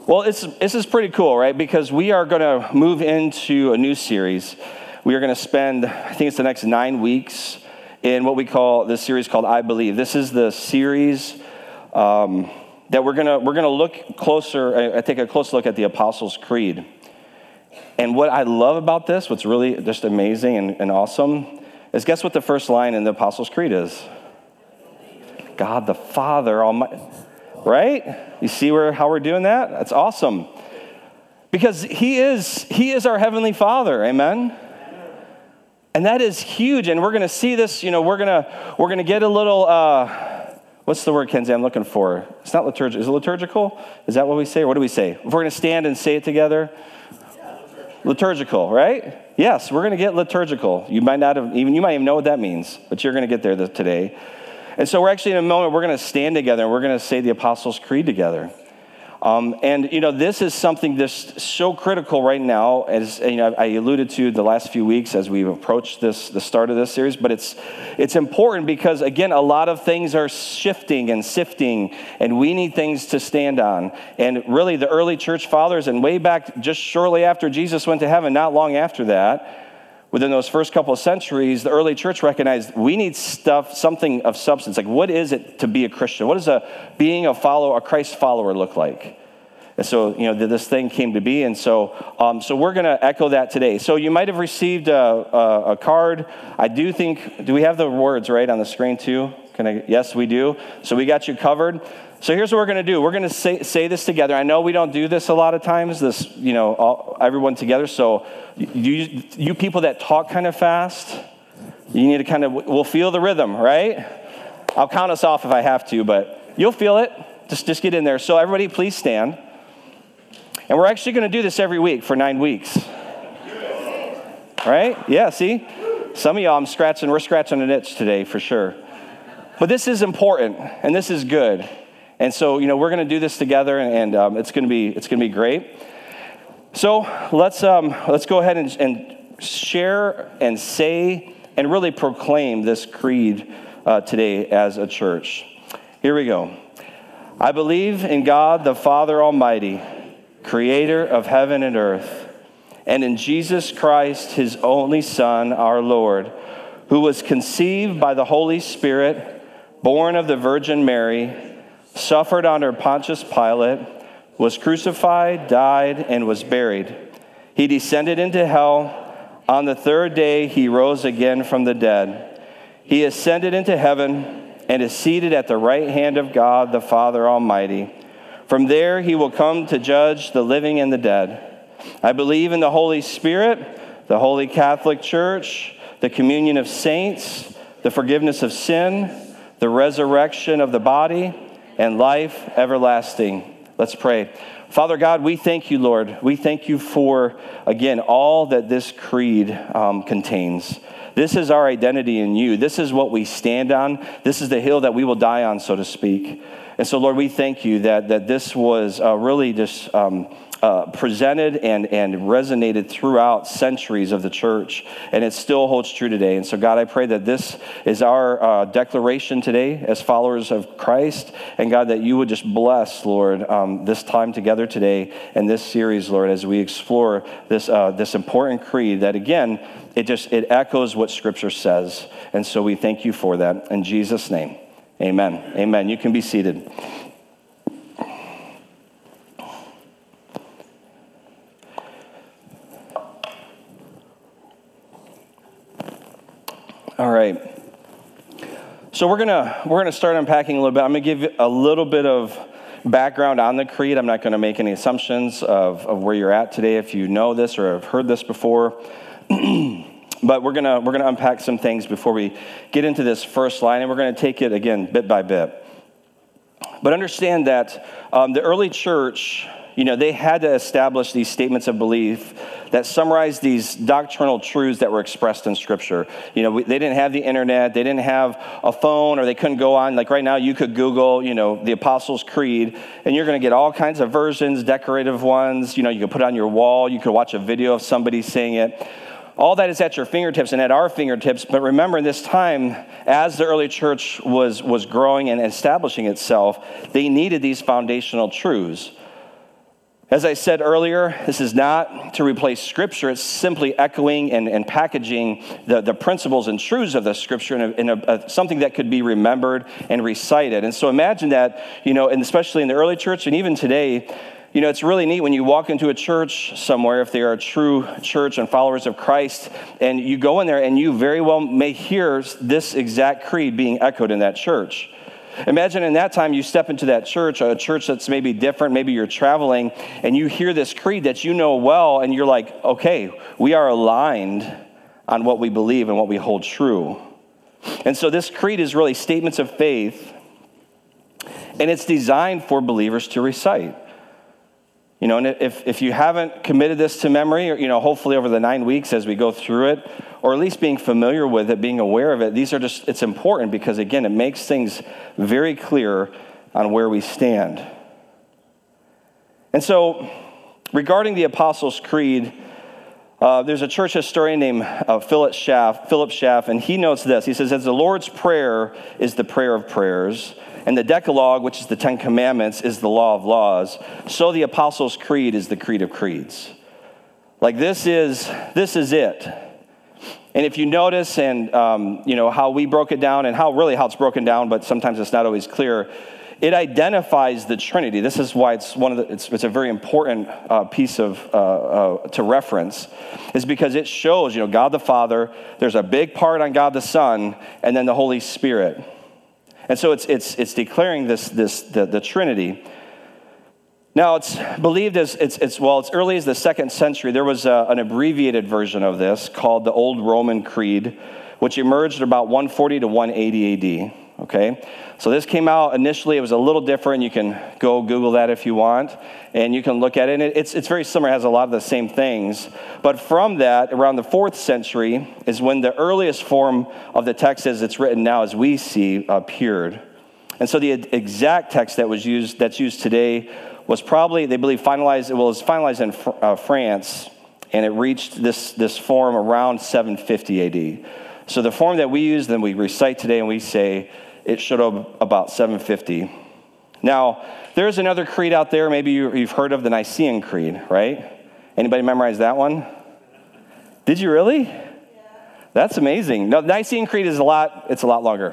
Well, this is pretty cool, right? Because we are going to move into a new series. We are going to spend, I think it's the next 9 weeks, in what we call this series called I Believe. This is the series that we're gonna look closer, take a close look at the Apostles' Creed. And what I love about this, what's really just amazing and awesome, is guess what the first line in the Apostles' Creed is? God the Father Almighty. Right? You see how we're doing that? That's awesome. Because He is our Heavenly Father, amen? And that is huge, and we're going to see this, we're going to get a little, what's the word, Kenzie, I'm looking for? It's not liturgical. Is it liturgical? Is that what we say, or what do we say? If we're going to stand and say it together? Liturgical, right? Yes, we're going to get liturgical. You might even know what that means, but you're going to get there today. And so we're actually in a moment, we're going to stand together and we're going to say the Apostles' Creed together. And this is something that's so critical right now, as I alluded to the last few weeks as we've approached the start of this series, but it's important because, again, a lot of things are shifting and sifting, and we need things to stand on. And really, the early church fathers, and way back just shortly after Jesus went to heaven, not long after that, within those first couple of centuries, the early church recognized we need something of substance. Like, what is it to be a Christian? What does being a Christ follower look like? And so, this thing came to be. And so we're going to echo that today. So you might have received a card. I do think, do we have the words right on the screen too? Yes, we do. So we got you covered. So here's what we're going to do. We're going to say this together. I know we don't do this a lot of times, everyone together. So you people that talk kind of fast, you need to we'll feel the rhythm, right? I'll count us off if I have to, but you'll feel it. Just get in there. So everybody, please stand. And we're actually going to do this every week for 9 weeks. Right? Yeah, see? Some of y'all, we're scratching an itch today for sure. But this is important, and this is good. And so, we're going to do this together, and it's going to be great. So let's go ahead and share and say and really proclaim this creed today as a church. Here we go. I believe in God the Father Almighty, creator of heaven and earth, and in Jesus Christ, his only Son, our Lord, who was conceived by the Holy Spirit, born of the Virgin Mary, suffered under Pontius Pilate, was crucified, died, and was buried. He descended into hell. On the third day, he rose again from the dead. He ascended into heaven and is seated at the right hand of God, the Father Almighty. From there, he will come to judge the living and the dead. I believe in the Holy Spirit, the Holy Catholic Church, the communion of saints, the forgiveness of sin, the resurrection of the body, and life everlasting. Let's pray. Father God, we thank you, Lord. We thank you for, again, all that this creed contains. This is our identity in you. This is what we stand on. This is the hill that we will die on, so to speak. And so, Lord, we thank you that this was really just presented and resonated throughout centuries of the church, and it still holds true today. And so, God, I pray that this is our declaration today as followers of Christ, and God, that you would just bless, Lord, this time together today and this series, Lord, as we explore this important creed that, again, it echoes what Scripture says. And so we thank you for that. In Jesus' name, amen. Amen. You can be seated. All right. So we're gonna start unpacking a little bit. I'm gonna give a little bit of background on the creed. I'm not gonna make any assumptions of where you're at today if you know this or have heard this before. But we're gonna unpack some things before we get into this first line, and we're gonna take it again bit by bit. But understand that the early church, they had to establish these statements of belief that summarize these doctrinal truths that were expressed in Scripture. They didn't have the internet, they didn't have a phone, or they couldn't go on. Like right now, you could Google, the Apostles' Creed, and you're going to get all kinds of versions, decorative ones. You could put it on your wall. You could watch a video of somebody saying it. All that is at your fingertips and at our fingertips. But remember, in this time, as the early church was growing and establishing itself, they needed these foundational truths. As I said earlier, this is not to replace Scripture. It's simply echoing and packaging the principles and truths of the Scripture in something that could be remembered and recited. And so imagine that, and especially in the early church and even today, it's really neat when you walk into a church somewhere, if they are a true church and followers of Christ, and you go in there and you very well may hear this exact creed being echoed in that church. Imagine in that time you step into that church, a church that's maybe different, maybe you're traveling, and you hear this creed that you know well, and you're like, okay, we are aligned on what we believe and what we hold true. And so this creed is really statements of faith, and it's designed for believers to recite. And if you haven't committed this to memory, or, hopefully over the 9 weeks as we go through it, or at least being familiar with it, being aware of it, it's important because, again, it makes things very clear on where we stand. And so, regarding the Apostles' Creed, there's a church historian named Philip Schaff, and he notes this. He says, as the Lord's Prayer is the prayer of prayers, and the Decalogue, which is the Ten Commandments, is the law of laws, so the Apostles' Creed is the creed of creeds. Like this is it. And if you notice, and how we broke it down, and how it's broken down, but sometimes it's not always clear, it identifies the Trinity. This is why it's a very important piece of to reference, is because it shows God the Father. There's a big part on God the Son, and then the Holy Spirit. And so it's declaring the Trinity. Now it's believed as as early as the 2nd century, there was an abbreviated version of this called the Old Roman Creed, which emerged about 140 to 180 AD. Okay, so this came out initially. It was a little different. You can go Google that if you want, and you can look at it. And it's very similar. It has a lot of the same things. But from that, around the 4th century, is when the earliest form of the text as it's written now, as we see, appeared. And so the exact text that's used today was probably, they believe, finalized. Well, it was finalized in France, and it reached this form around 750 AD. So the form that we use, then we recite today, and we say it should have about 750. Now, there's another creed out there. Maybe you've heard of the Nicene Creed, right? Anybody memorize that one? Did you really? Yeah. That's amazing. No, the Nicene Creed is a lot longer.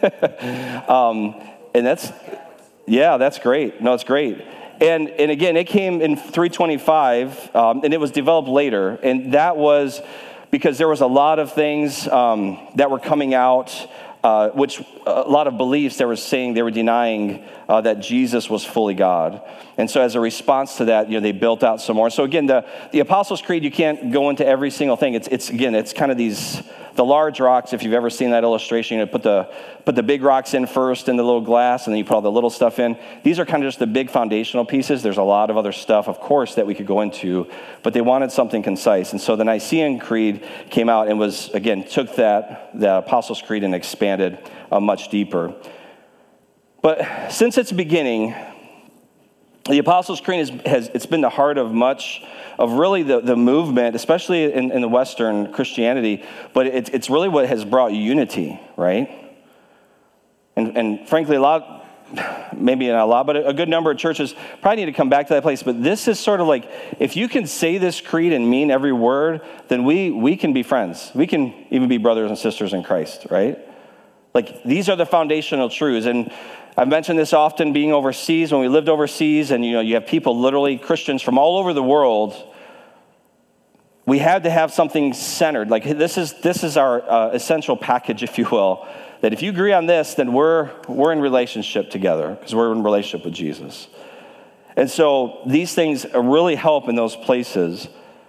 And that's great. No, it's great. And again, it came in 325, and it was developed later. And that was because there was a lot of things that were coming out, which a lot of beliefs that were saying, they were denying that Jesus was fully God. And so as a response to that, they built out some more. So again, the Apostles' Creed, you can't go into every single thing. It's kind of the large rocks. If you've ever seen that illustration, you put the big rocks in first in the little glass, and then you put all the little stuff in. These are kind of just the big foundational pieces. There's a lot of other stuff, of course, that we could go into, but they wanted something concise. And so the Nicene Creed came out and took the Apostles' Creed and expanded much deeper. But since its beginning, the Apostles' Creed it's been the heart of much of really the movement, especially in the Western Christianity, but it's really what has brought unity, right? And frankly, maybe not a lot, but a good number of churches probably need to come back to that place. But this is sort of like, if you can say this creed and mean every word, then we can be friends. We can even be brothers and sisters in Christ, right? Like, these are the foundational truths. And I've mentioned this often, being overseas, when we lived overseas, and you have people, literally Christians from all over the world. We had to have something centered. Like, this is our essential package, if you will, that if you agree on this, then we're in relationship together, because we're in relationship with Jesus. And so these things really help in those places.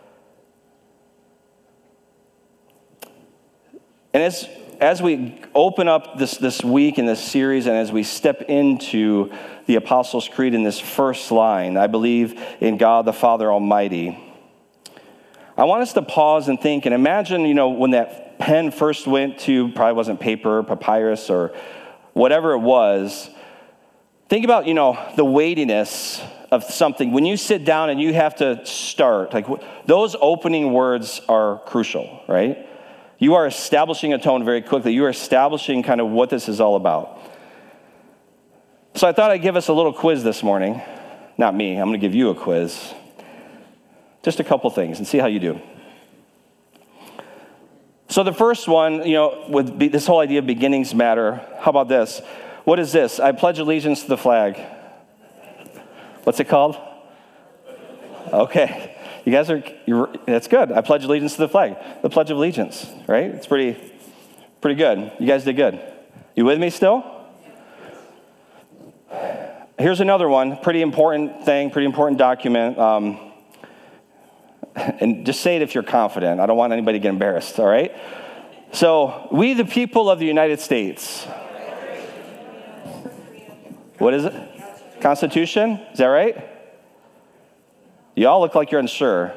And as we open up this week in this series, and as we step into the Apostles' Creed in this first line, I believe in God the Father Almighty, I want us to pause and think and imagine, when that pen first went to, probably wasn't paper, papyrus, or whatever it was. Think about, the weightiness of something. When you sit down and you have to start, like, those opening words are crucial, right? You are establishing a tone very quickly. You are establishing kind of what this is all about. So I thought I'd give us a little quiz this morning. not me. I'm going to give you a quiz. Just a couple things and see how you do. So the first one, with this whole idea of beginnings matter, how about this? What is this? I pledge allegiance to the flag. What's it called? Okay. You guys that's good. I pledge allegiance to the flag. The Pledge of Allegiance, right? It's pretty good. You guys did good. You with me still? Here's another one. Pretty important thing, pretty important document. And just say it if you're confident. I don't want anybody to get embarrassed, all right? So, we the people of the United States. What is it? Constitution? Is that right? You all look like you're unsure.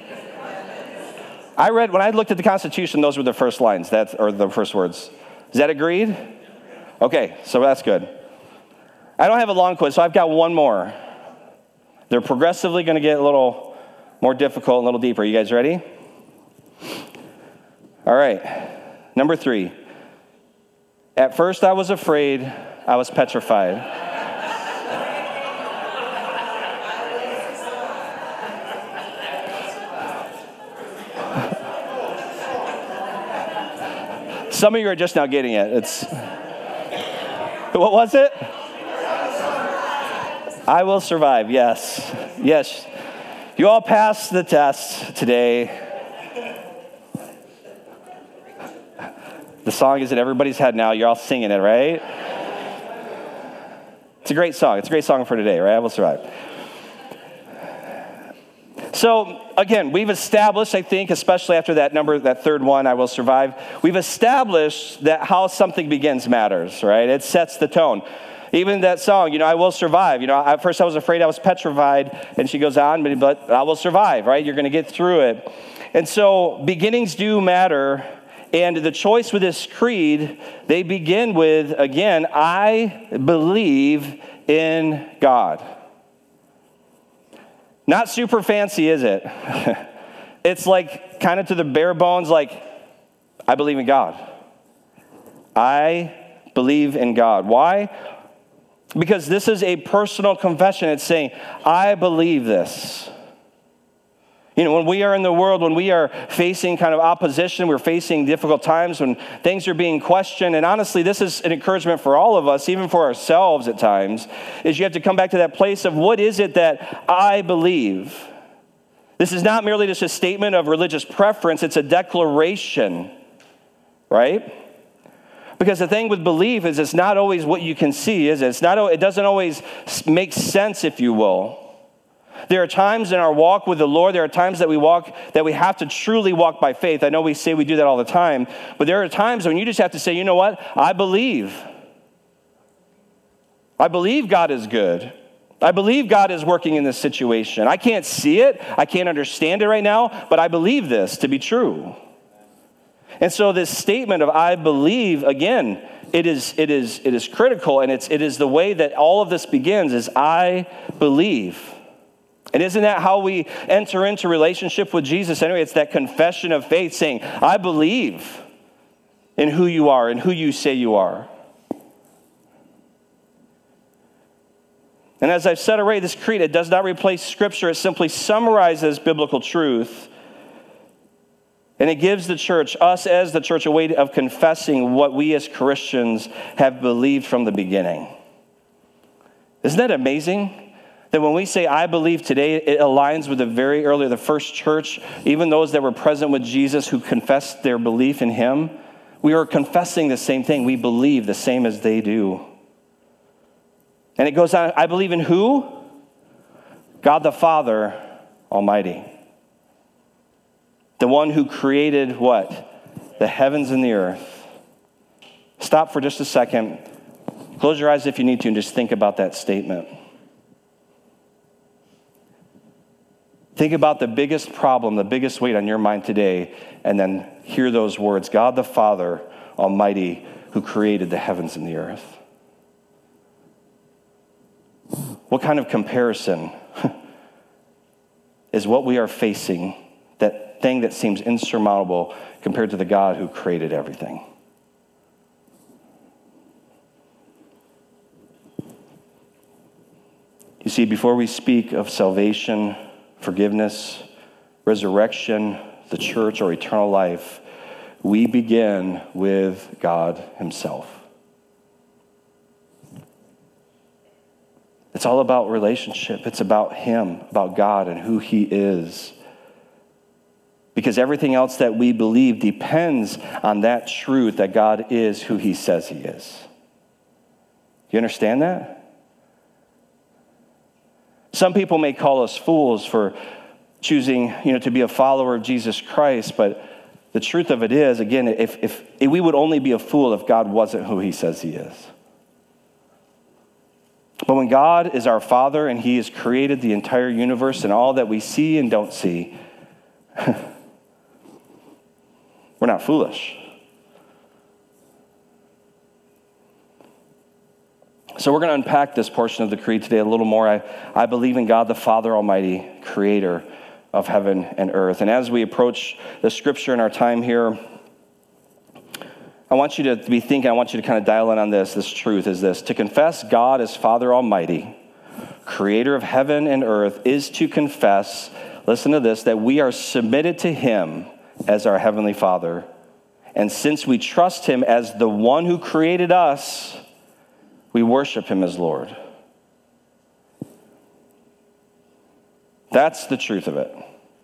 When I looked at the Constitution, those were the first lines, or the first words. Is that agreed? Okay, so that's good. I don't have a long quiz, so I've got one more. They're progressively going to get a little more difficult, a little deeper. You guys ready? All right. Number 3. At first I was afraid, I was petrified. Some of you are just now getting it. What was it? I will survive, yes. Yes. You all passed the test today. The song is in everybody's head now. You're all singing it, right? It's a great song. It's a great song for today, right? I will survive. So, again, we've established, I think, especially after that third one, I will survive, we've established that how something begins matters, right? It sets the tone. Even that song, I will survive. At first I was afraid, I was petrified. And she goes on, but I will survive, right? You're going to get through it. And so beginnings do matter. And the choice with this creed, they begin with, again, I believe in God. Not super fancy, is it? It's like kind of to the bare bones, like, I believe in God. I believe in God. Why? Because this is a personal confession. It's saying, I believe this. When we are in the world, when we are facing kind of opposition, we're facing difficult times, when things are being questioned, and honestly, this is an encouragement for all of us, even for ourselves at times, is you have to come back to that place of what is it that I believe? This is not merely just a statement of religious preference, it's a declaration, right? Because the thing with belief is it's not always what you can see, is it? It doesn't always make sense, if you will. There are times in our walk with the Lord, there are times that we have to truly walk by faith. I know we say we do that all the time, but there are times when you just have to say, you know what? I believe. I believe God is good. I believe God is working in this situation. I can't see it. I can't understand it right now, but I believe this to be true. And so this statement of I believe, again, it is critical, and it is the way that all of this begins is I believe. And isn't that how we enter into relationship with Jesus anyway? It's that confession of faith saying, I believe in who you are and who you say you are. And as I've said already, this creed, it does not replace Scripture. It simply summarizes biblical truth. And it gives the church, us as the church, a way of confessing what we as Christians have believed from the beginning. Isn't that amazing? That when we say, I believe today, it aligns with the first church, even those that were present with Jesus who confessed their belief in him. We are confessing the same thing. We believe the same as they do. And it goes on, I believe in who? God the Father Almighty. The one who created what? The heavens and the earth. Stop for just a second. Close your eyes if you need to and just think about that statement. Think about the biggest problem, the biggest weight on your mind today, and then hear those words. God the Father Almighty who created the heavens and the earth. What kind of comparison is what we are facing, that thing that seems insurmountable compared to the God who created everything? You see, before we speak of salvation, forgiveness, resurrection, the church, or eternal life, we begin with God himself. It's all about relationship. It's about him, about God and who he is. Because everything else that we believe depends on that truth that God is who he says he is. You understand that? Some people may call us fools for choosing, to be a follower of Jesus Christ, but the truth of it is, again, if we would only be a fool if God wasn't who he says he is. But when God is our Father and he has created the entire universe and all that we see and don't see, we're not foolish. So we're going to unpack this portion of the creed today a little more. I believe in God the Father Almighty, creator of heaven and earth. And as we approach the scripture in our time here, I want you to be thinking, I want you to kind of dial in on this. This truth is this: to confess God as Father Almighty, creator of heaven and earth, is to confess, listen to this, that we are submitted to him as our heavenly Father. And since we trust him as the one who created us, we worship him as Lord. That's the truth of it.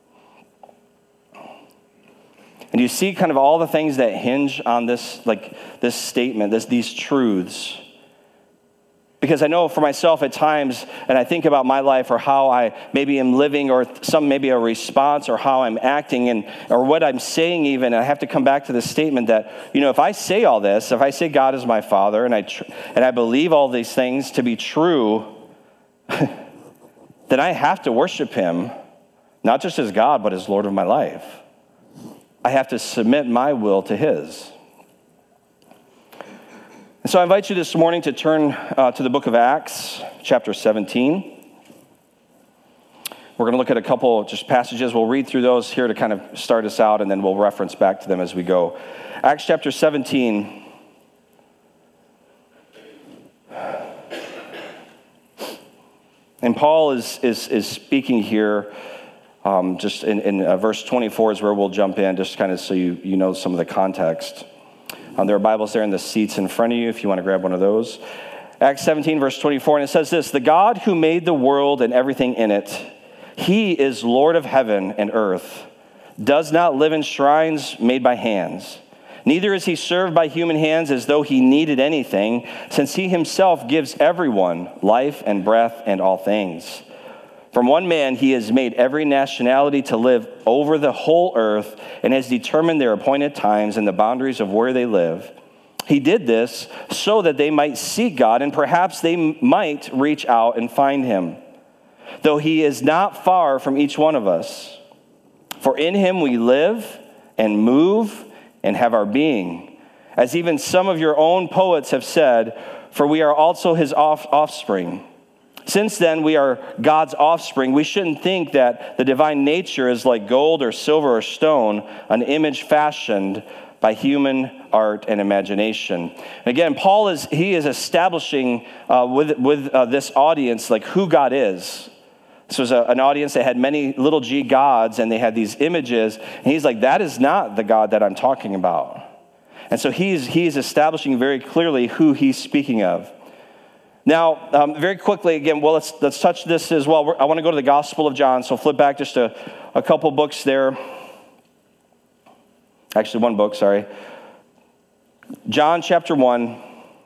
And you see kind of all the things that hinge on this, like this statement, these truths. Because I know for myself at times, and I think about my life or how I maybe am living, or maybe a response, or how I'm acting, or what I'm saying even, and I have to come back to this statement that, if I say all this, if I say God is my Father, and I believe all these things to be true, then I have to worship him, not just as God, but as Lord of my life. I have to submit my will to his. And so I invite you this morning to turn to the book of Acts, chapter 17. We're going to look at a couple just passages. We'll read through those here to kind of start us out, and then we'll reference back to them as we go. Acts chapter 17. And Paul is speaking here. Just in verse 24 is where we'll jump in, just kind of so you know some of the context. There are Bibles there in the seats in front of you if you want to grab one of those. Acts 17, verse 24, and it says this: the God who made the world and everything in it, he is Lord of heaven and earth, does not live in shrines made by hands. Neither is he served by human hands as though he needed anything, since he himself gives everyone life and breath and all things. From one man he has made every nationality to live over the whole earth and has determined their appointed times and the boundaries of where they live. He did this so that they might seek God, and perhaps they might reach out and find him, though he is not far from each one of us. For in him we live and move and have our being. As even some of your own poets have said, for we are also his offspring. Since then we are God's offspring, we shouldn't think that the divine nature is like gold or silver or stone, an image fashioned by human art and imagination. And again, Paul is establishing with this audience like who God is. This was an audience that had many little g gods, and they had these images. And he's like, that is not the God that I'm talking about. And so he's establishing very clearly who he's speaking of. Now, very quickly, again, well, let's touch this as well. I want to go to the Gospel of John, so flip back just a couple books there. Actually, one book, sorry. John chapter 1.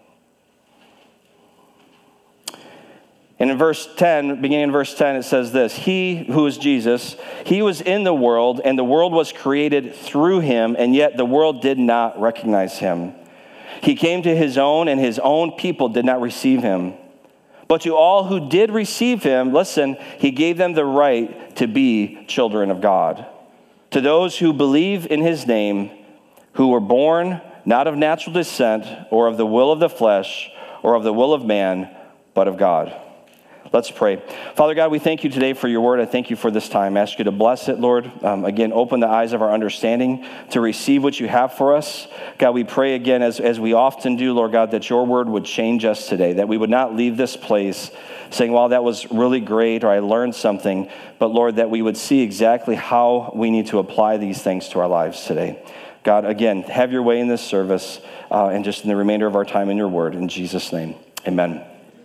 And in verse 10, beginning in verse 10, it says this: he, who is Jesus, he was in the world, and the world was created through him, and yet the world did not recognize him. He came to his own, and his own people did not receive him. But to all who did receive him, listen, he gave them the right to be children of God. To those who believe in his name, who were born not of natural descent, or of the will of the flesh, or of the will of man, but of God. Let's pray. Father God, we thank you today for your word. I thank you for this time. I ask you to bless it, Lord. Again, open the eyes of our understanding to receive what you have for us. God, we pray again, as we often do, Lord God, that your word would change us today, that we would not leave this place saying, well, that was really great, or I learned something, but Lord, that we would see exactly how we need to apply these things to our lives today. God, again, have your way in this service and just in the remainder of our time in your word. In Jesus' name, amen.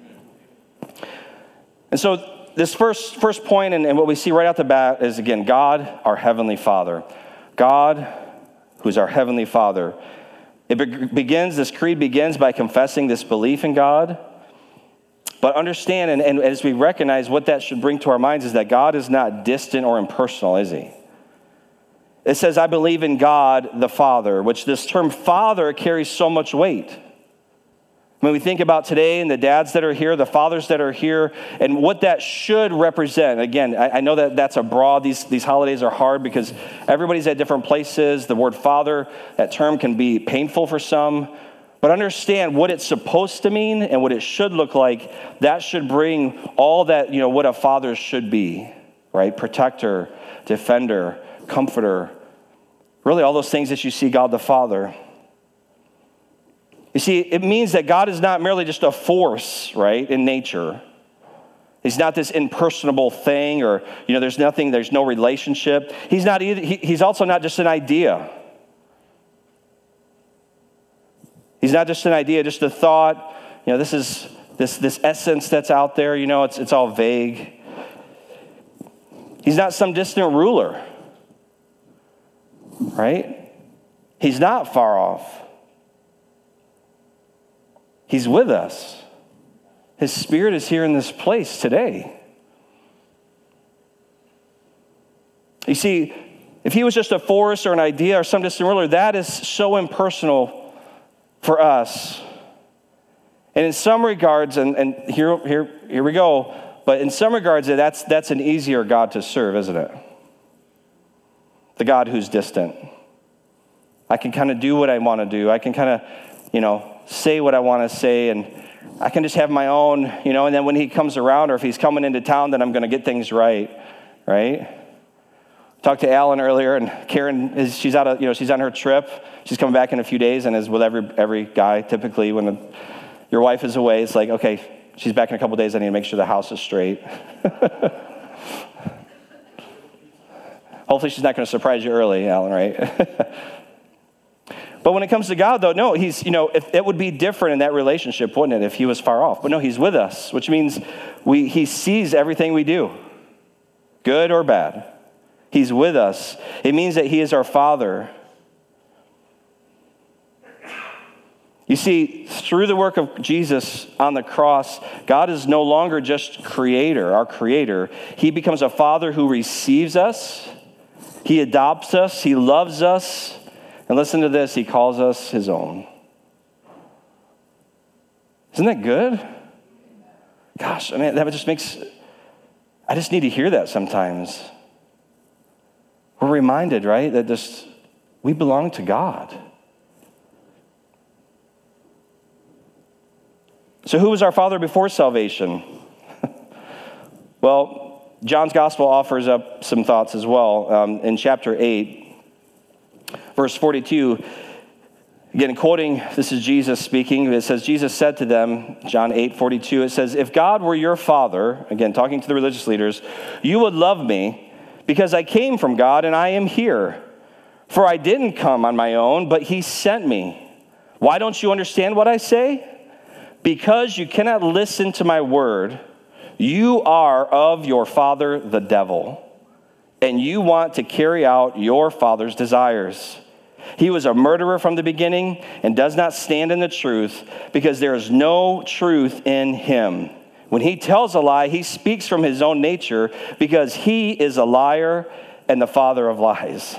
And so this first point and what we see right out the bat is, again, God, our Heavenly Father. God, who's our Heavenly Father. This creed begins by confessing this belief in God. But understand, and as we recognize what that should bring to our minds, is that God is not distant or impersonal, is he? It says, I believe in God the Father, which this term Father carries so much weight. When we think about today and the dads that are here, the fathers that are here, and what that should represent. Again, I know that that's a broad, these holidays are hard because everybody's at different places. The word father, that term can be painful for some. But understand what it's supposed to mean and what it should look like. That should bring all that, what a father should be, right? Protector, defender, comforter. Really all those things that you see God the Father. You see, it means that God is not merely just a force, right, in nature. He's not this impersonable thing, or, there's no relationship. He's not either. He's also not just an idea. He's not just an idea, just a thought. This is this essence that's out there. It's all vague. He's not some distant ruler, right? He's not far off. He's with us. His Spirit is here in this place today. You see, if he was just a force or an idea or some distant ruler, that is so impersonal for us. And in some regards, and here we go, but in some regards, that's an easier God to serve, isn't it? The God who's distant. I can kind of do what I want to do. I can kind of, say what I want to say, and I can just have my own, and then when he comes around, or if he's coming into town, then I'm going to get things right? Talked to Alan earlier, and Karen, she's on her trip. She's coming back in a few days, and as with every guy, typically when your wife is away, it's like, okay, she's back in a couple days, I need to make sure the house is straight. Hopefully she's not going to surprise you early, Alan, right? But when it comes to God, though, no, he's, if it would be different in that relationship, wouldn't it, if he was far off? But no, he's with us, which means he sees everything we do, good or bad. He's with us. It means that he is our Father. You see, through the work of Jesus on the cross, God is no longer just our creator. He becomes a Father who receives us. He adopts us. He loves us. And listen to this, he calls us his own. Isn't that good? Gosh, that just I just need to hear that sometimes. We're reminded, right, that we belong to God. So who was our Father before salvation? Well, John's Gospel offers up some thoughts as well. In chapter 8, verse 42, again, quoting, this is Jesus speaking. It says, Jesus said to them, John 8:42, it says, if God were your Father, again, talking to the religious leaders, you would love me because I came from God and I am here. For I didn't come on my own, but he sent me. Why don't you understand what I say? Because you cannot listen to my word. You are of your father, the devil, and you want to carry out your father's desires. He was a murderer from the beginning and does not stand in the truth because there is no truth in him. When he tells a lie, he speaks from his own nature because he is a liar and the father of lies.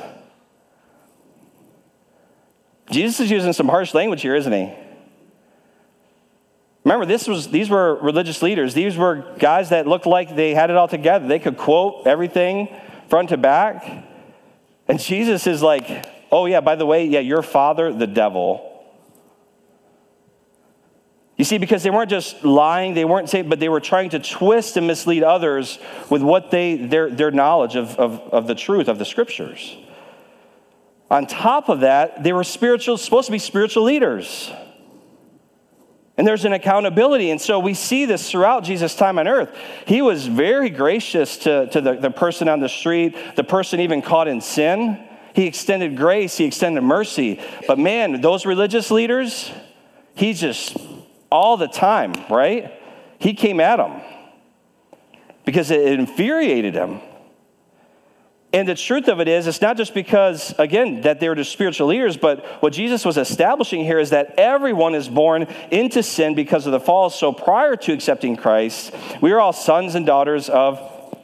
Jesus is using some harsh language here, isn't he? Remember, these were religious leaders. These were guys that looked like they had it all together. They could quote everything front to back. And Jesus is like, oh yeah, by the way, yeah, your father, the devil. You see, because they weren't just lying, they weren't saying, but they were trying to twist and mislead others with what their knowledge of the truth of the scriptures. On top of that, they were supposed to be spiritual leaders. And there's an accountability. And so we see this throughout Jesus' time on earth. He was very gracious to the person on the street, the person even caught in sin. He extended grace, he extended mercy. But man, those religious leaders, he just, all the time, right? He came at them because it infuriated him. And the truth of it is, it's not just because, again, that they were just spiritual leaders, but what Jesus was establishing here is that everyone is born into sin because of the fall. So prior to accepting Christ, we are all sons and daughters of...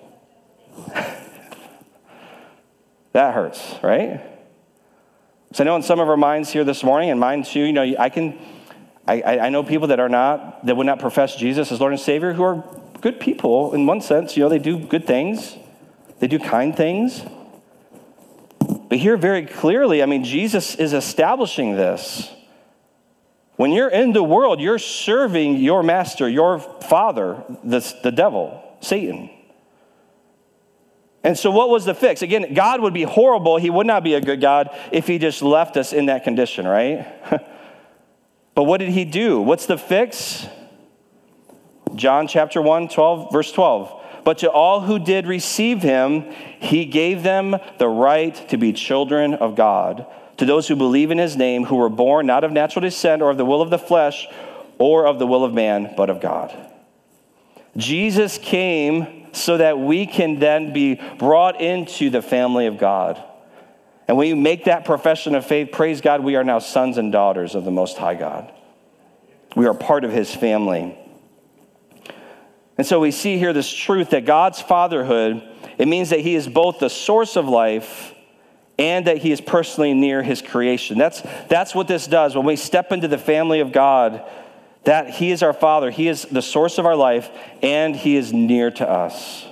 That hurts, right? So I know in some of our minds here this morning, and mine too, you know, I know people that would not profess Jesus as Lord and Savior, who are good people in one sense. You know, they do good things. They do kind things. But here very clearly, I mean, Jesus is establishing this. When you're in the world, you're serving your master, your father, the devil, Satan. And so what was the fix? Again, God would be horrible. He would not be a good God if he just left us in that condition, right? But what did he do? What's the fix? John chapter 1, verse 12. But to all who did receive him, he gave them the right to be children of God. To those who believe in his name, who were born not of natural descent or of the will of the flesh or of the will of man, but of God. Jesus came so that we can then be brought into the family of God. And when you make that profession of faith, praise God, we are now sons and daughters of the Most High God. We are part of his family. And so we see here this truth that God's fatherhood, it means that he is both the source of life and that he is personally near his creation. That's what this does. When we step into the family of God, that he is our father, he is the source of our life, and he is near to us.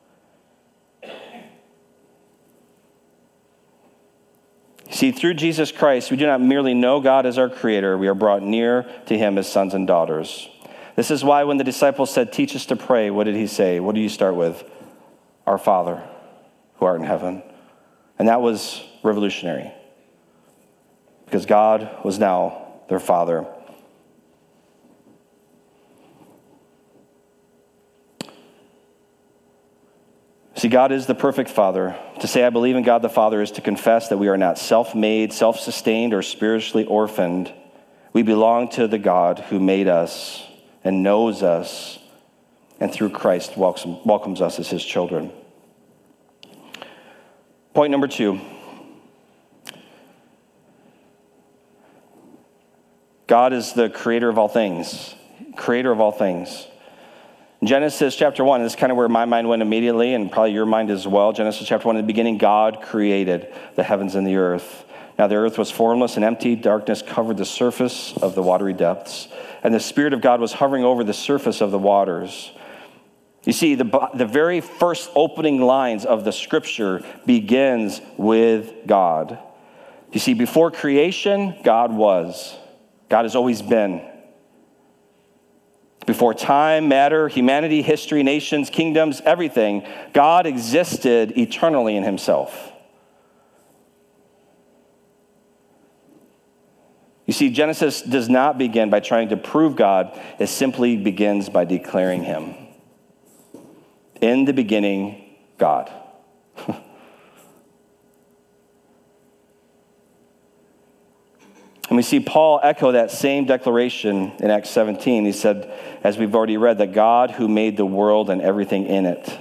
See, through Jesus Christ, we do not merely know God as our creator, we are brought near to him as sons and daughters. This is why when the disciples said, teach us to pray, what did he say? What do you start with? Our Father, who art in heaven. And that was revolutionary because God was now their Father. See, God is the perfect Father. To say I believe in God the Father is to confess that we are not self-made, self-sustained, or spiritually orphaned. We belong to the God who made us and knows us, and through Christ welcomes us as his children. Point number 2. God is the creator of all things. Creator of all things. Genesis chapter 1, this is kind of where my mind went immediately, and probably your mind as well. Genesis chapter 1, in the beginning, God created the heavens and the earth. Now the earth was formless and empty. Darkness covered the surface of the watery depths. And the Spirit of God was hovering over the surface of the waters. You see, the very first opening lines of the Scripture begins with God. You see, before creation, God was. God has always been. Before time, matter, humanity, history, nations, kingdoms, everything, God existed eternally in himself. You see, Genesis does not begin by trying to prove God. It simply begins by declaring him. In the beginning, God. And we see Paul echo that same declaration in Acts 17. He said, as we've already read, that God who made the world and everything in it.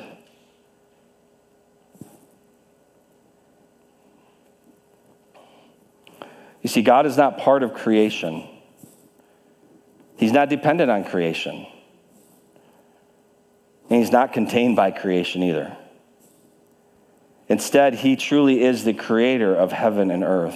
You see, God is not part of creation. He's not dependent on creation. And he's not contained by creation either. Instead, he truly is the creator of heaven and earth.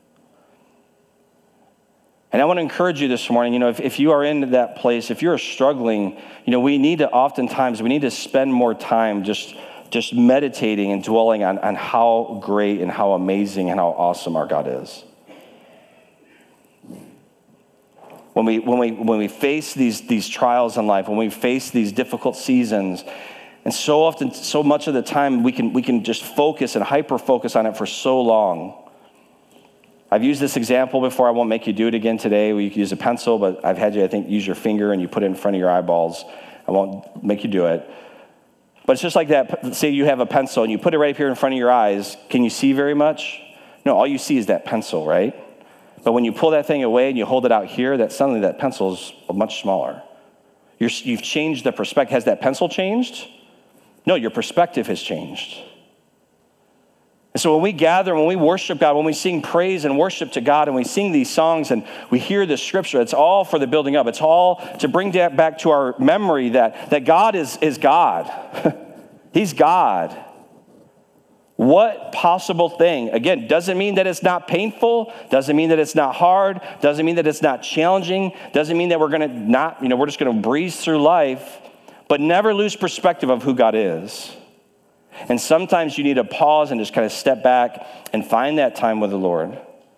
And I want to encourage you this morning, if you are in that place, if you're struggling, we need to spend more time just meditating and dwelling on how great and how amazing and how awesome our God is. When we face these trials in life, when we face these difficult seasons, and so often, so much of the time, we can just focus and hyper-focus on it for so long. I've used this example before. I won't make you do it again today. You can use a pencil, but I've had you, I think, use your finger and you put it in front of your eyeballs. I won't make you do it. But it's just like that. Say you have a pencil and you put it right here in front of your eyes. Can you see very much? No, all you see is that pencil, right? But when you pull that thing away and you hold it out here, suddenly that pencil is much smaller. You've changed the perspective. Has that pencil changed? No, your perspective has changed. And so when we gather, when we worship God, when we sing praise and worship to God, and we sing these songs and we hear the scripture, it's all for the building up. It's all to bring that back to our memory that God is God. He's God. What possible thing? Again, doesn't mean that it's not painful, doesn't mean that it's not hard, doesn't mean that it's not challenging, doesn't mean that we're we're just going to breeze through life, but never lose perspective of who God is. And sometimes you need to pause and just kind of step back and find that time with the Lord.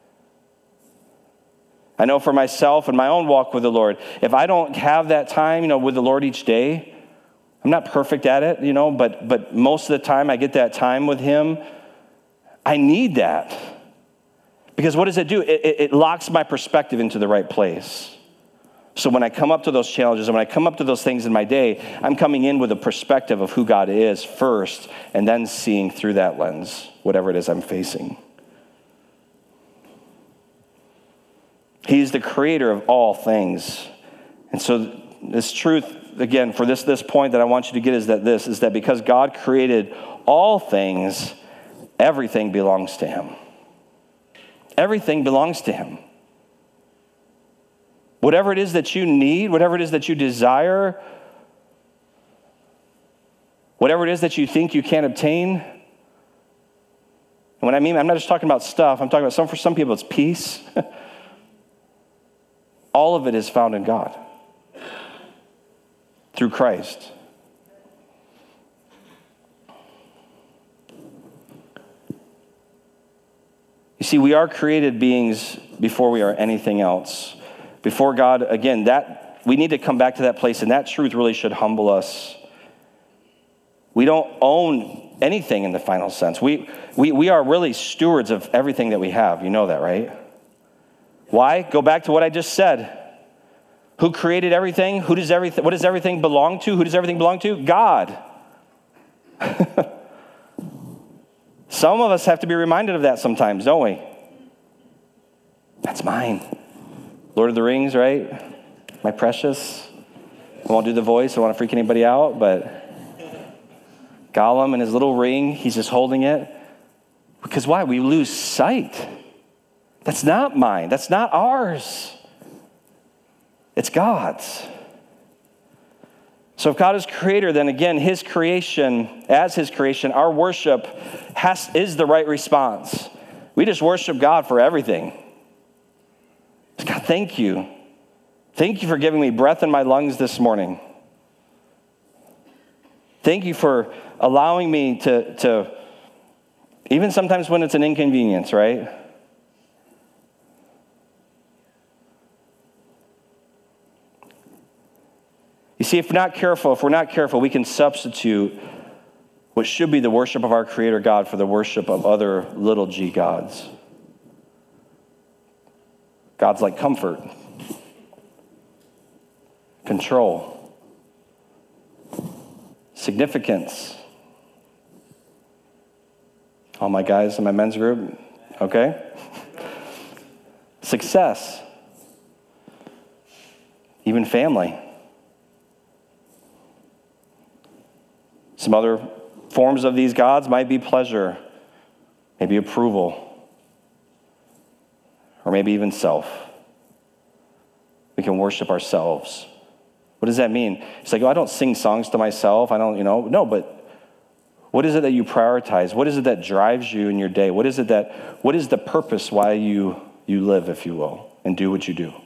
I know for myself and my own walk with the Lord, if I don't have that time, with the Lord each day, I'm not perfect at it, but most of the time I get that time with him. I need that. Because what does it do? It locks my perspective into the right place. So when I come up to those challenges, and when I come up to those things in my day, I'm coming in with a perspective of who God is first, and then seeing through that lens, whatever it is I'm facing. He's the creator of all things. And so this truth, again, for this point that I want you to get is that because God created all things, everything belongs to him. Everything belongs to him. Whatever it is that you need, whatever it is that you desire, whatever it is that you think you can't obtain. And what I mean, I'm not just talking about stuff. I'm talking about for some people it's peace. All of it is found in God through Christ. You see, we are created beings before we are anything else. Before God, again, that we need to come back to that place, and that truth really should humble us. We don't own anything in the final sense. We are really stewards of everything that we have. You know that, right? Why? Go back to what I just said. Who created everything? What does everything belong to? Who does everything belong to? God. Some of us have to be reminded of that sometimes, don't we? That's mine. Lord of the Rings, right? My precious. I won't do the voice. I don't want to freak anybody out, but Gollum and his little ring, he's just holding it. Because why? We lose sight. That's not mine. That's not ours. It's God's. So if God is creator, then again, his creation, as his creation, our worship is the right response. We just worship God for everything. God, thank you. Thank you for giving me breath in my lungs this morning. Thank you for allowing me to even sometimes when it's an inconvenience, right? You see, if we're not careful, we can substitute what should be the worship of our Creator God for the worship of other little g gods. Gods like comfort, control, significance. All my guys in my men's group, okay? Success, even family. Some other forms of these gods might be pleasure, maybe approval, or maybe even self. We can worship ourselves. What does that mean? It's like, I don't sing songs to myself. I don't, No, but what is it that you prioritize? What is it that drives you in your day? What is the purpose why you live, if you will, and do what you do?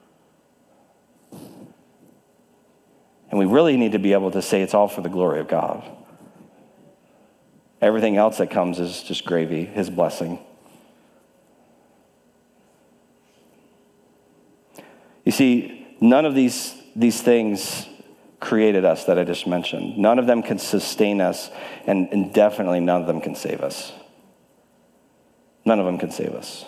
And we really need to be able to say it's all for the glory of God. Everything else that comes is just gravy, his blessing. You see, None of these things created us that I just mentioned. None of them can sustain us, and definitely none of them can save us. None of them can save us.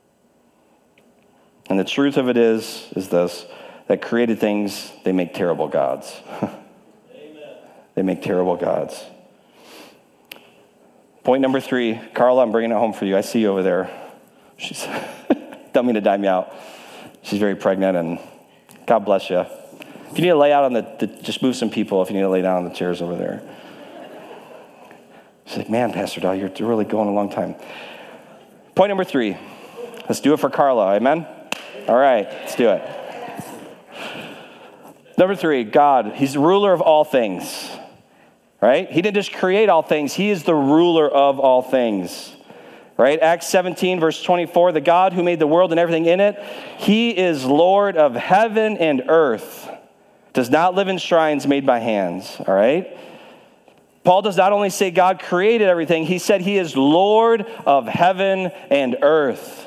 And the truth of it is this, that created things, they make terrible gods. They make terrible gods. Point number 3, Carla, I'm bringing it home for you. I see you over there. She's, don't mean to dime you out. She's very pregnant, and God bless you. If you need to lay out on just move some people if you need to lay down on the chairs over there. She's like, man, Pastor Dahl, you're really going a long time. Point number 3, let's do it for Carla, amen? All right, let's do it. Number 3, God, he's the ruler of all things, right? He didn't just create all things. He is the ruler of all things, right? Acts 17, verse 24, the God who made the world and everything in it, he is Lord of heaven and earth, does not live in shrines made by hands, all right? Paul does not only say God created everything, he said he is Lord of heaven and earth.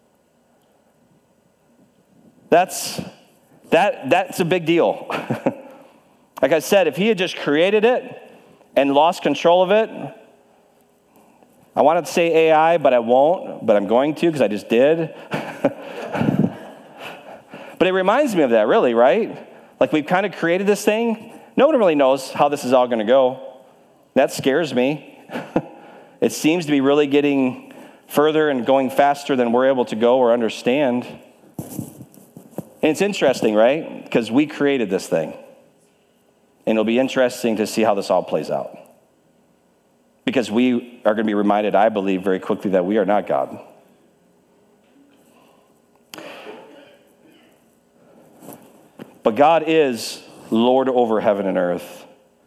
That's a big deal. Like I said, if he had just created it and lost control of it, I wanted to say AI, but I won't, but I'm going to because I just did. But it reminds me of that, really, right? Like we've kind of created this thing. No one really knows how this is all going to go. That scares me. It seems to be really getting further and going faster than we're able to go or understand. And it's interesting, right? Because we created this thing. And it'll be interesting to see how this all plays out. Because we are going to be reminded, I believe, very quickly that we are not God. But God is Lord over heaven and earth.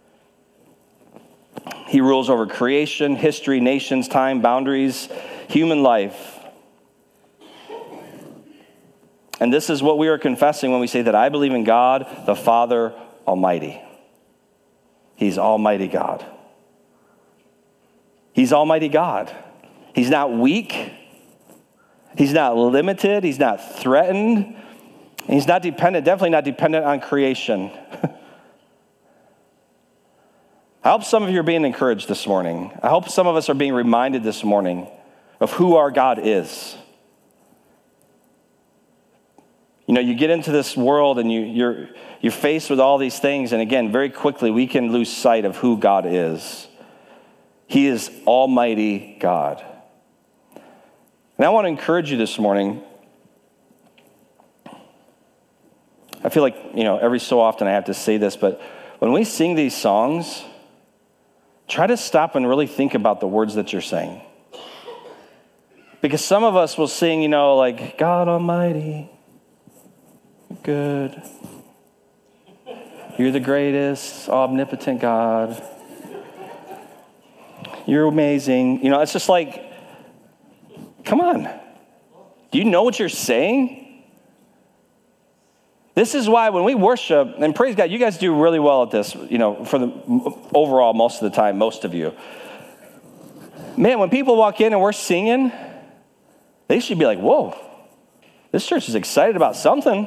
He rules over creation, history, nations, time, boundaries, human life. And this is what we are confessing when we say that I believe in God, the Father Almighty. He's Almighty God. He's Almighty God. He's not weak. He's not limited. He's not threatened. He's not dependent, definitely not dependent on creation. I hope some of you are being encouraged this morning. I hope some of us are being reminded this morning of who our God is. You know, you get into this world and you're faced with all these things, and again, very quickly we can lose sight of who God is. He is Almighty God. And I want to encourage you this morning. I feel like, every so often I have to say this, but when we sing these songs, try to stop and really think about the words that you're saying. Because some of us will sing, like, God Almighty, good. You're the greatest, omnipotent God. You're amazing. It's just like, come on. Do you know what you're saying? This is why when we worship, and praise God, you guys do really well at this, for the overall most of the time, most of you. Man, when people walk in and we're singing, they should be like, whoa, this church is excited about something.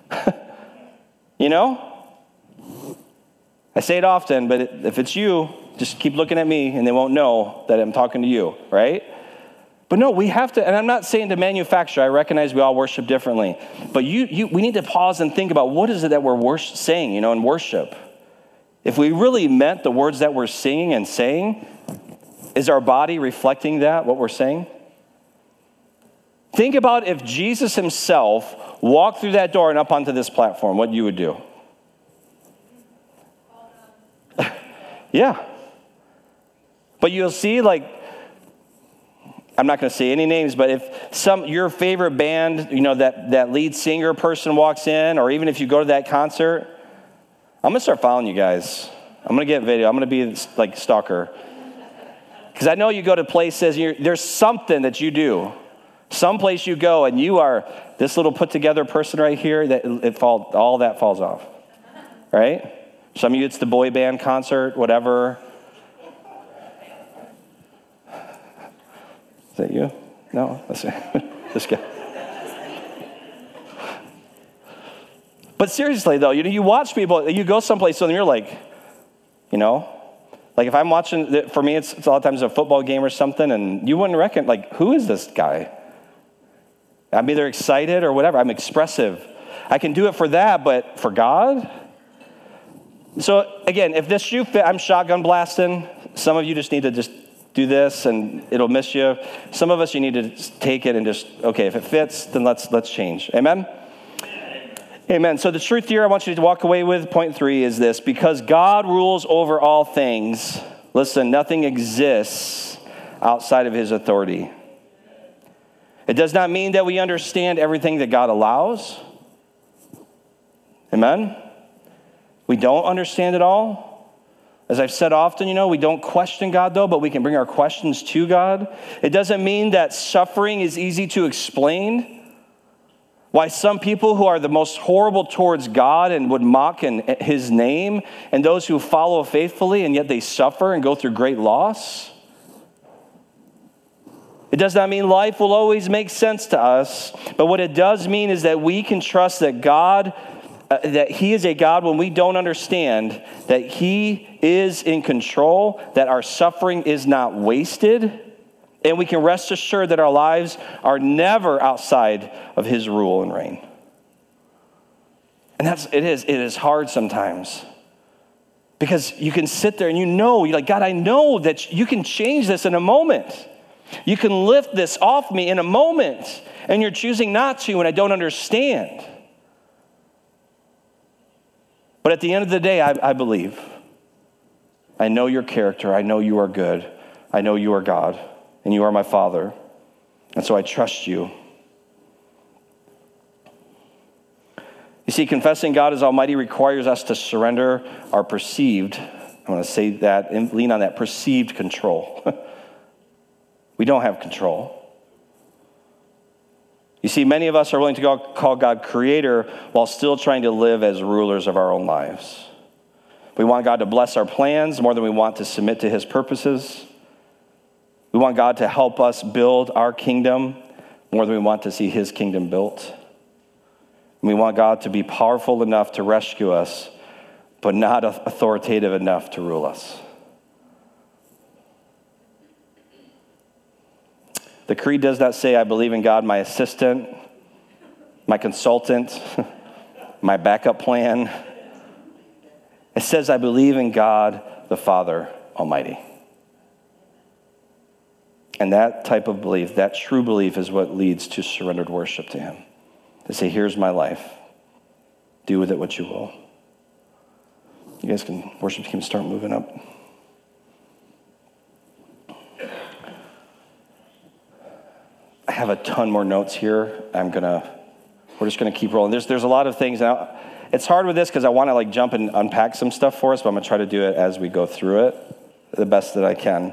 I say it often, but if it's you, just keep looking at me and they won't know that I'm talking to you, right? But no, we have to, and I'm not saying to manufacture. I recognize we all worship differently. But we need to pause and think about what is it that we're saying, in worship. If we really meant the words that we're singing and saying, is our body reflecting that, what we're saying? Think about if Jesus himself walked through that door and up onto this platform, what you would do. Yeah. But you'll see, I'm not going to say any names, but if your favorite band, that lead singer person walks in, or even if you go to that concert, I'm going to start following you guys. I'm going to get video. I'm going to be like stalker. Because I know you go to places, there's something that you do. Someplace you go and you are this little put together person right here, that all that falls off. Right? Some of you, it's the boy band concert, whatever. Is that you? No? That's this guy. But seriously, though, you watch people, you go someplace and you're like, like if I'm watching, for me, it's a lot of times a football game or something, and you wouldn't reckon, like, who is this guy? I'm either excited or whatever. I'm expressive. I can do it for that, but for God? So again, if this shoe fit, I'm shotgun blasting. Some of you just need to just do this and it'll miss you. Some of us, you need to take it and just, okay, if it fits, then let's change. Amen? Amen. So the truth here I want you to walk away with, point 3, is this. Because God rules over all things, listen, nothing exists outside of his authority. It does not mean that we understand everything that God allows. Amen? We don't understand it all. As I've said often, we don't question God, though, but we can bring our questions to God. It doesn't mean that suffering is easy to explain. Why some people who are the most horrible towards God and would mock in his name, and those who follow faithfully, and yet they suffer and go through great loss. It does not mean life will always make sense to us, but what it does mean is that we can trust that God, that he is a God when we don't understand, that he is in control, that our suffering is not wasted, and we can rest assured that our lives are never outside of his rule and reign. And it is hard sometimes. Because you can sit there and you're like, God, I know that you can change this in a moment. You can lift this off me in a moment, and you're choosing not to, and I don't understand. But at the end of the day, I believe. I know your character. I know you are good. I know you are God, and you are my Father. And so I trust you. You see, confessing God as Almighty requires us to surrender our perceived, I'm going to say that and lean on that, perceived control. We don't have control. You see, many of us are willing to call God creator while still trying to live as rulers of our own lives. We want God to bless our plans more than we want to submit to his purposes. We want God to help us build our kingdom more than we want to see his kingdom built. And we want God to be powerful enough to rescue us, but not authoritative enough to rule us. The creed does not say, I believe in God, my assistant, my consultant, my backup plan. It says, I believe in God, the Father Almighty. And that type of belief, that true belief, is what leads to surrendered worship to him. To say, here's my life. Do with it what you will. You guys can, worship team, start moving up. I have a ton more notes here. We're just gonna keep rolling. There's a lot of things now. It's hard with this because I want to jump and unpack some stuff for us, but I'm gonna try to do it as we go through it the best that I can.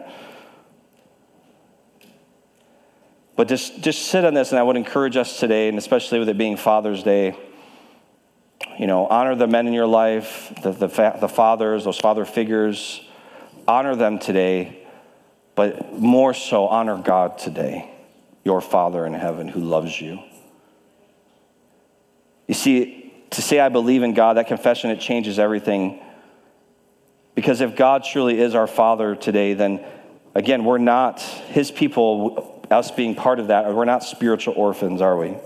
But just sit on this, and I would encourage us today, and especially with it being Father's Day, honor the men in your life, the fathers, those father figures. Honor them today, but more so honor God today, your Father in heaven who loves you. You see, to say I believe in God, that confession, it changes everything. Because if God truly is our Father today, then again, we're not his people, us being part of that, we're not spiritual orphans, are we?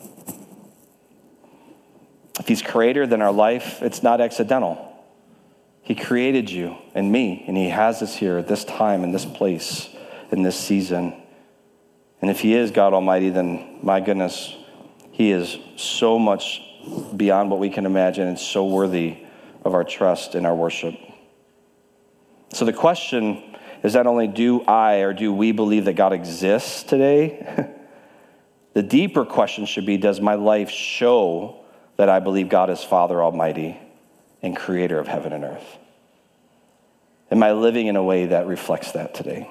If he's creator, then our life, it's not accidental. He created you and me, and he has us here at this time, in this place, in this season. And if he is God Almighty, then my goodness, he is so much beyond what we can imagine and so worthy of our trust and our worship. So the question is not only do I or do we believe that God exists today? The deeper question should be, does my life show that I believe God is Father Almighty and creator of heaven and earth? Am I living in a way that reflects that today?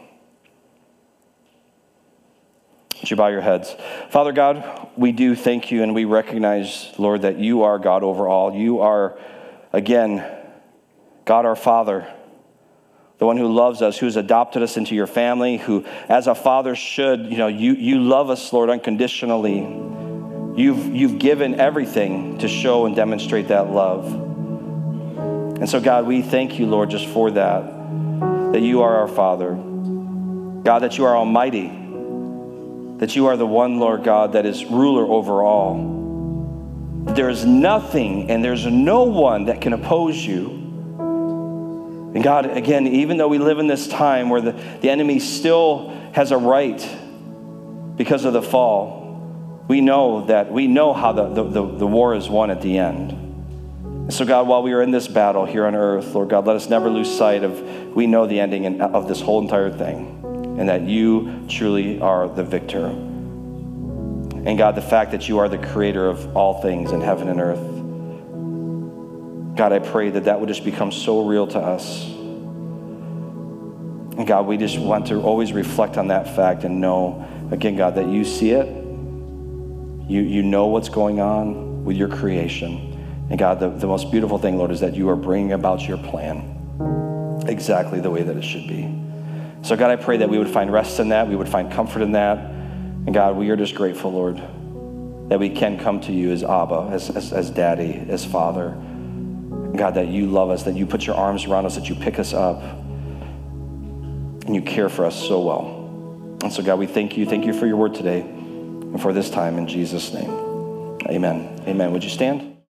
Would you bow your heads? Father God, we do thank you, and we recognize, Lord, that you are God over all. You are, again, God our Father, the one who loves us, who's adopted us into your family, who, as a father should, you love us, Lord, unconditionally. You've given everything to show and demonstrate that love. And so, God, we thank you, Lord, just for that you are our Father. God, that you are almighty, that you are the one, Lord God, that is ruler over all. There is nothing and there's no one that can oppose you. And God, again, even though we live in this time where the enemy still has a right because of the fall, we know how the war is won at the end. And so, God, while we are in this battle here on earth, Lord God, let us never lose sight of we know the ending of this whole entire thing, and that you truly are the victor. And God, the fact that you are the creator of all things in heaven and earth, God, I pray that would just become so real to us. And God, we just want to always reflect on that fact and know, again, God, that you see it. You know what's going on with your creation. And God, the most beautiful thing, Lord, is that you are bringing about your plan exactly the way that it should be. So God, I pray that we would find rest in that. We would find comfort in that. And God, we are just grateful, Lord, that we can come to you as Abba, as Daddy, as Father. And God, that you love us, that you put your arms around us, that you pick us up, and you care for us so well. And so God, we thank you. Thank you for your word today and for this time in Jesus' name. Amen. Amen. Would you stand?